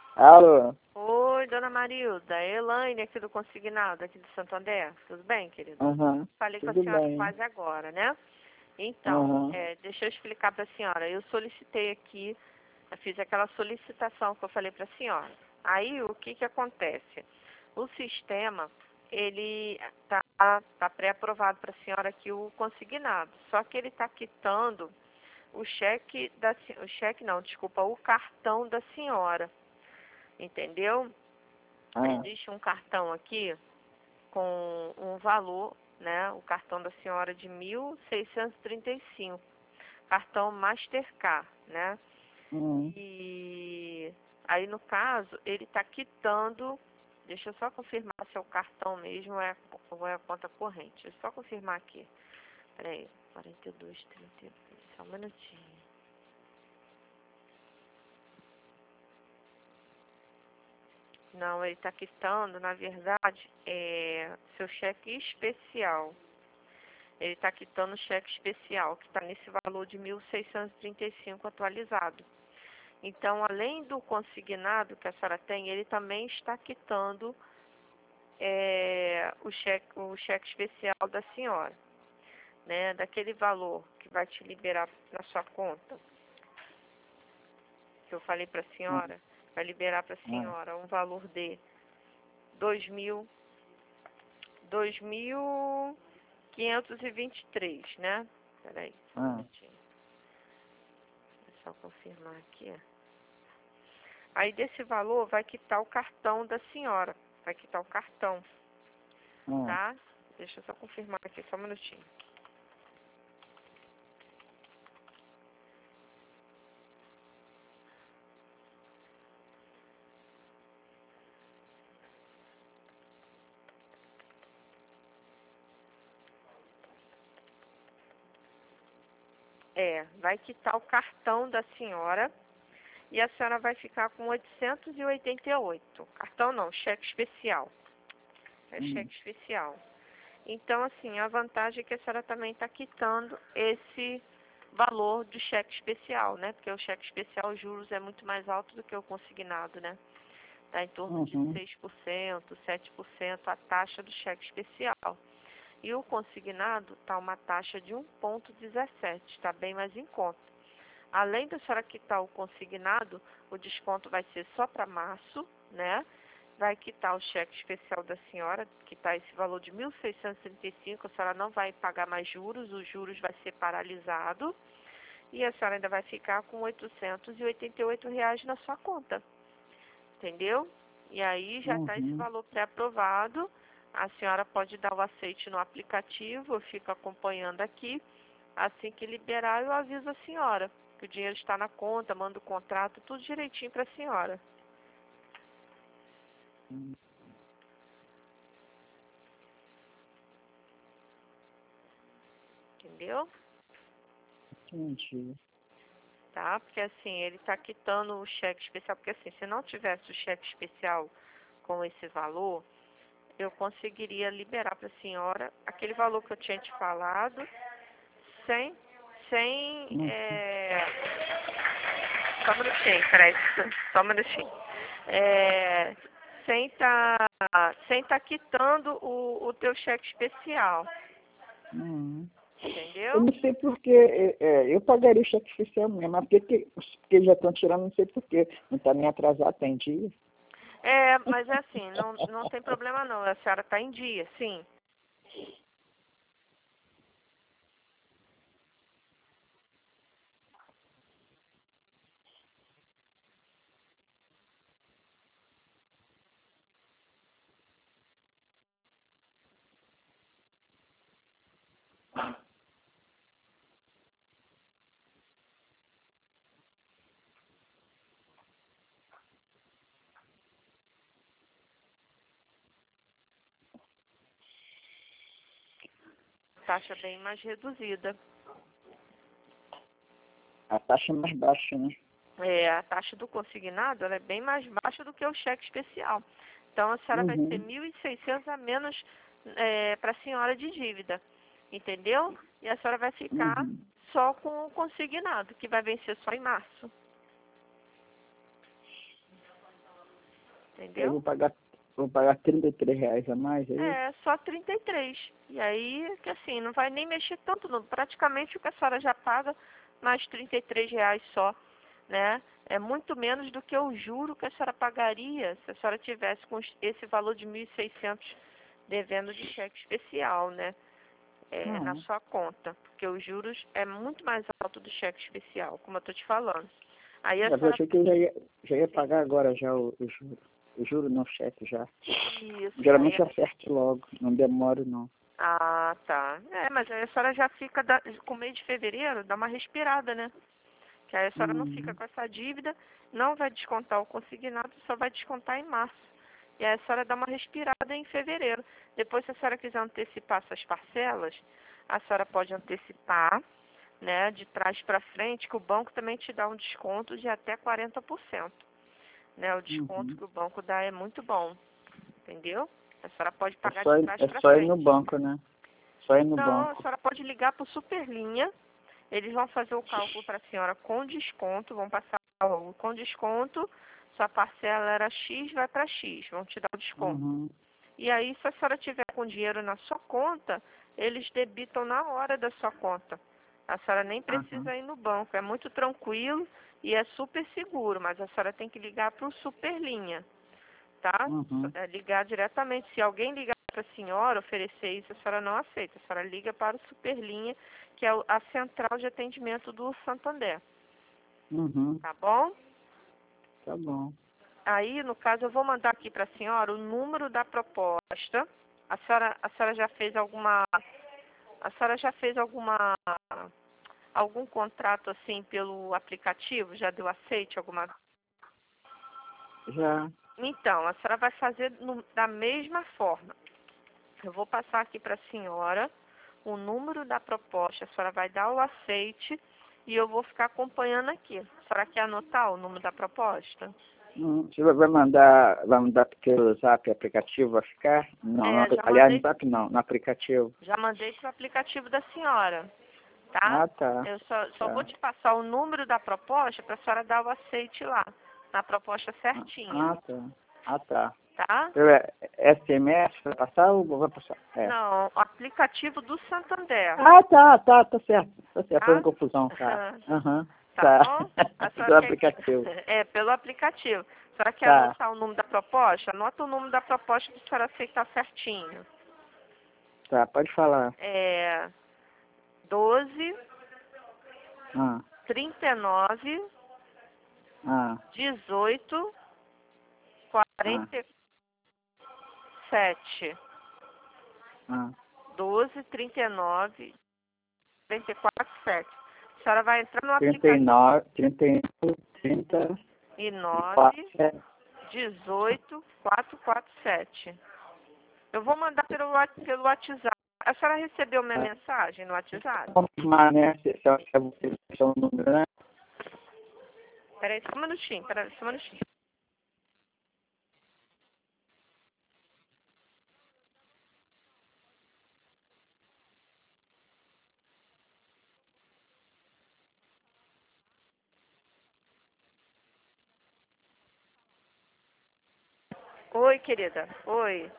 Alô? Oi, dona Marilda, é Elaine aqui do Consignado, aqui do Santo André. Tudo bem, querida? Aham, Falei com a tudo senhora bem. quase agora, né? Então, Aham, deixa eu explicar para a senhora. Eu solicitei aqui, eu fiz aquela solicitação que eu falei para a senhora. Aí, o que que acontece? O sistema, ele tá pré-aprovado para a senhora aqui o consignado. Só que ele está quitando o cheque o cheque não, desculpa, o cartão da senhora. Entendeu? ah, Existe um cartão aqui com um valor, né? O cartão da senhora de 1.635, cartão Mastercard, né? hum, E aí, no caso, ele está quitando, deixa eu só confirmar se é o cartão mesmo ou é a conta corrente. Deixa eu só confirmar aqui. Peraí, 42,32, só um minutinho. Não, ele está quitando, na verdade, seu cheque especial. Ele está quitando o cheque especial, que está nesse valor de 1.635 atualizado. Então, além do consignado que a senhora tem, ele também está quitando o cheque especial da senhora, né? Daquele valor que vai te liberar na sua conta, que eu falei para a ah, senhora, vai liberar para a ah, senhora um valor de 2.000, 2.523, né? Peraí, só um ah, minutinho. É só confirmar aqui. Aí desse valor vai quitar o cartão da senhora. Vai quitar o cartão, ah. tá? Deixa eu só confirmar aqui, só um minutinho. Vai quitar o cartão da senhora e a senhora vai ficar com 888. Cartão não, cheque especial. É cheque especial. Então, assim, a vantagem é que a senhora também está quitando esse valor do cheque especial, né? Porque o cheque especial, os juros é muito mais alto do que o consignado, né? Está em torno de Uhum. 6%, 7% a taxa do cheque especial. E o consignado está uma taxa de 1,17, está bem mais em conta. Além da senhora quitar o consignado, o desconto vai ser só para março, né? Vai quitar o cheque especial da senhora, que está esse valor de 1.635, a senhora não vai pagar mais juros, os juros vai ser paralisado e a senhora ainda vai ficar com R$ 888 na sua conta, entendeu? E aí já está esse Uhum. valor pré-aprovado, a senhora pode dar o aceite no aplicativo, eu fico acompanhando aqui, assim que liberar eu aviso a senhora que o dinheiro está na conta, mando o contrato, tudo direitinho para a senhora, entendeu? Entendi. Tá? Porque assim, ele está quitando o cheque especial, porque assim, se não tivesse o cheque especial com esse valor, eu conseguiria liberar para a senhora aquele valor que eu tinha te falado, sem, sem, Uhum. só um minutinho, peraí, só um minutinho. É, sem tá quitando o teu cheque especial, Uhum. Eu entendeu? não sei porque, eu pagaria o cheque especial mesmo, mas porque já estão tirando, não sei porquê. Não está nem atrasado, tem dia. Mas é assim, não tem problema não, a senhora está em dia, sim. Taxa bem mais reduzida. A taxa é mais baixa, né? A taxa do consignado ela é bem mais baixa do que o cheque especial. Então, a senhora vai ter Uhum. 1.600 a menos para a senhora de dívida, entendeu? E a senhora vai ficar Uhum. só com o consignado, que vai vencer só em março, Eu entendeu? vou pagar R$ 33 a mais, é isso? É, só 33. E aí, que assim, não vai nem mexer tanto, não. Praticamente o que a senhora já paga, mais R$ 33 só, né? É muito menos do que o juro que a senhora pagaria se a senhora tivesse com esse valor de 1.600 devendo de cheque especial, né? Na Não. sua conta. Porque os juros é muito mais alto do cheque especial, como eu tô te falando. Aí a Eu senhora... achei que eu já ia pagar agora já o juro. O juro não, cheque já. Isso, Geralmente aí... eu acerto logo, não demoro não. Ah, tá. Mas aí a senhora já fica, com o mês de fevereiro, dá uma respirada, né? Que aí a senhora não fica Uhum. com essa dívida, não vai descontar o consignado, só vai descontar em março. E aí a senhora dá uma respirada em fevereiro. Depois, se a senhora quiser antecipar suas parcelas, a senhora pode antecipar, né, de trás para frente, que o banco também te dá um desconto de até 40%. Né? O desconto Uhum. que o banco dá é muito bom, entendeu? A senhora pode É pagar só, de trás é para só ir no frente. banco, né? Só ir no Não, a banco. senhora pode ligar para o Superlinha. Eles vão fazer o cálculo para a senhora com desconto, vão passar com desconto, sua parcela era X, vai para X, vão te dar o desconto. Uhum. E aí, se a senhora tiver com dinheiro na sua conta, eles debitam na hora da sua conta. A senhora nem Aham. precisa ir no banco, é muito tranquilo e é super seguro, mas a senhora tem que ligar para o Superlinha, tá? Uhum. Ligar diretamente. Se alguém ligar para a senhora, oferecer isso, a senhora não aceita. A senhora liga para o Superlinha, que é a central de atendimento do Santander, Uhum. tá bom? Tá bom. Aí, no caso, eu vou mandar aqui para a senhora o número da proposta. A senhora já fez algum contrato assim pelo aplicativo? Já deu aceite alguma? Já. Então, a senhora vai fazer da mesma forma. Eu vou passar aqui para a senhora o número da proposta. A senhora vai dar o aceite e eu vou ficar acompanhando aqui. A senhora quer anotar o número da proposta? Você vai mandar pelo Zap aplicativo, vai ficar? Não, Já aliás, no mandei, Zap não, no aplicativo. já mandei para o aplicativo da senhora, tá? Ah, tá. Eu só vou Tá. te passar o número da proposta para a senhora dar o aceite lá, na proposta certinha, Tá. Ah, tá. tá? SMS vai passar ou vai passar? É. Não, o aplicativo do Santander, Ah, tá certo. Tá certo, foi uma tá? confusão, tá. Aham, Tá tá. bom? A senhora Do quer... aplicativo. pelo aplicativo. A senhora quer Tá, anotar o número da proposta? Anota o número da proposta para a senhora aceitar certinho. tá, pode falar. 12, Ah, 39, ah, 18, ah, 47. ah. 12, 39, 44, 7. A senhora vai entrar no aplicativo 39, 39, 30, e 4, 9, 7. 18, 447. Eu vou mandar pelo WhatsApp. A senhora recebeu minha mensagem no WhatsApp? Confirmar, né? Se é você, se é o número, né? Peraí, só um minutinho, só um minutinho. Oi, querida. Oi.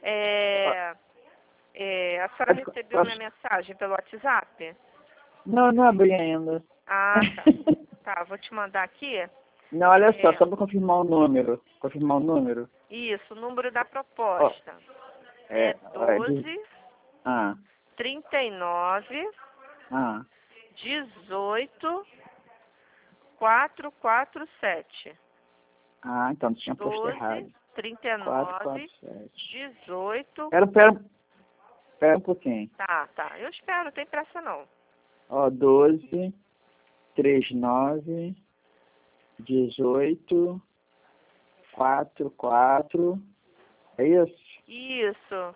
A senhora recebeu minha mensagem pelo WhatsApp? Não, não abri ainda. Ah, tá. Tá, vou te mandar aqui. Não, olha só para confirmar o número. Confirmar o número. Isso, o número da Ó, proposta. é, 12, ah, 39, ah, 18, 447. então tinha posto 12, errado. 39, 447. 18. Espera um pouquinho. Tá. Eu espero, não tem pressa não. Ó, 12, 39, 18, 44. É isso? Isso,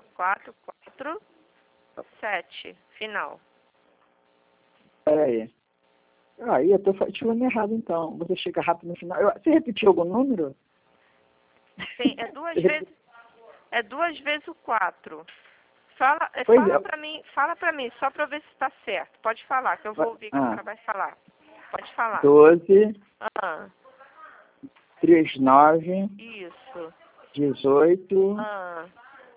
447, final. Espera aí. Aí eu tô falando errado então. Você chega rápido no final. Você repetiu algum número? Sim, é duas vezes o 4. Fala pra mim, só pra eu ver se tá certo. Pode falar, que eu vou ouvir que a senhora vai falar. Pode falar. 12, Ah, 39, isso. 18 Ah,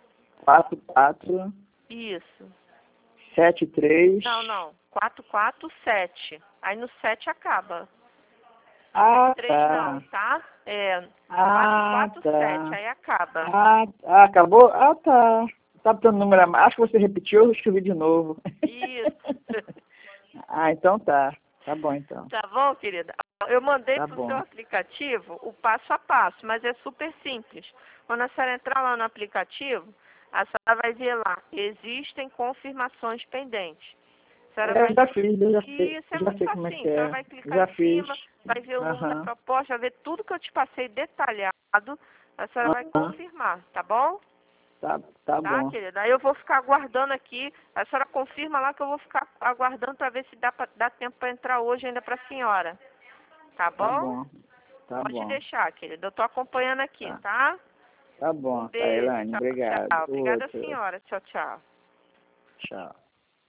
44 isso. 73. Não. 447. Aí no 7 acaba. Ah, 3 tá. não, tá? É. Ah, 447, tá. aí acaba. Acabou? Ah, tá. Tá botando número a mais. Acho que você repetiu, eu escrevi de novo. Isso. Então tá. Tá bom, então. Tá bom, querida? Eu mandei Tá pro seu bom. aplicativo o passo a passo, mas é super simples. Quando a senhora entrar lá no aplicativo, a senhora vai ver lá, existem confirmações pendentes. A senhora vai... Eu já fiz, Isso é já muito sei como é facinho. que A senhora é. vai clicar Já em fiz. cima, vai ver o número da Aham. proposta, vai ver tudo que eu te passei detalhado. A senhora vai Aham. confirmar, tá bom? Tá Tá, bom. querida? Aí eu vou ficar aguardando aqui. A senhora confirma lá que eu vou ficar aguardando para ver se dá tempo para entrar hoje ainda para a senhora. Tá Tá bom? bom. Tá Pode bom. deixar, querida. Eu tô acompanhando aqui, Tá. tá? Tá Um bom. Tá, beijo. Elaine. Tchau, Obrigado. tchau. Obrigada, Outro. senhora. Tchau, tchau. Tchau.